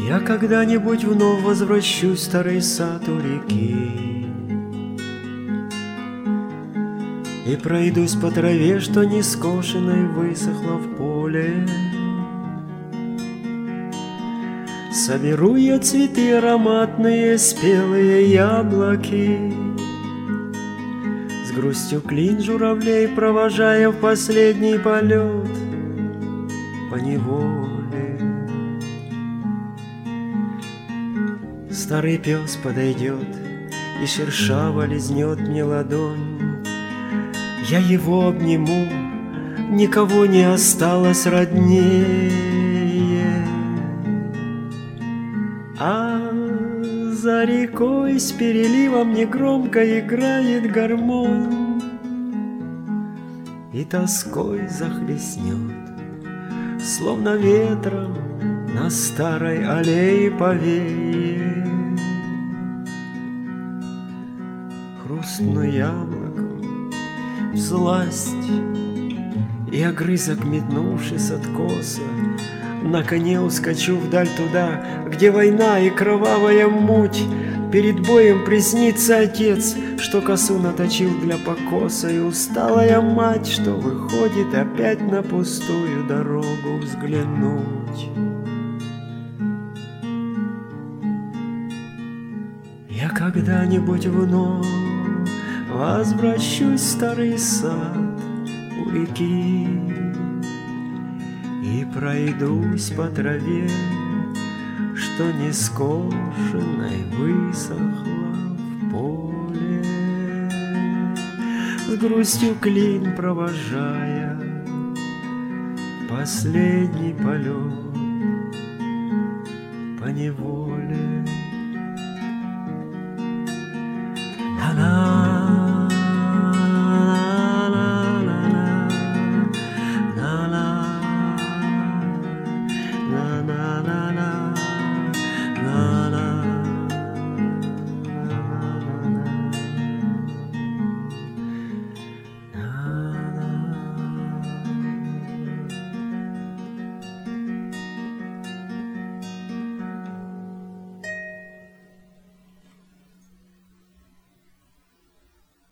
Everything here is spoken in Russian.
Я когда-нибудь вновь возвращусь в старый сад у реки и пройдусь по траве, что не скошенной высохла в поле. Соберу я цветы ароматные, спелые яблоки, с грустью клин журавлей провожая в последний полет поневоле. Старый пес подойдет и шершаво лизнет мне ладонь. Я его обниму, никого не осталось роднее. А за рекой с переливом негромко играет гармонь, и тоской захлестнет, словно ветром на старой аллее повеет. Хрустну яблоком всласть, и огрызок, метнувшись откоса, на коне ускочу вдаль туда, где война и кровавая муть. Перед боем приснится отец, что косу наточил для покоса, и усталая мать, что выходит опять на пустую дорогу взглянуть. Я когда-нибудь вновь возвращусь в старый сад у реки и пройдусь по траве, что не скошенной высохла в поле, с грустью клин провожая последний полет поневоле.